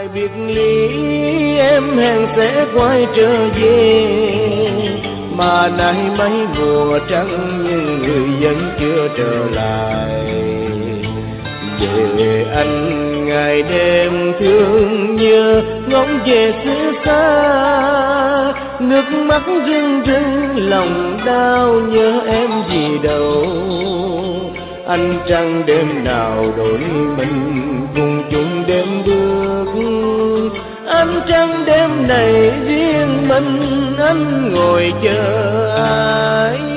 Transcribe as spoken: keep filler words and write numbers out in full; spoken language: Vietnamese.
Ngày biệt ly em hẹn sẽ quay trở về, mà nay mấy mùa trăng nhưng người vẫn chưa trở lại. Về anh ngày đêm thương nhớ, ngóng về xứ xa, nước mắt rưng rưng lòng đau nhớ em gì đâu. Anh trăng đêm nào đổi mình cùng chung đêm bước, anh trăng đêm này riêng mình anh ngồi chờ ai.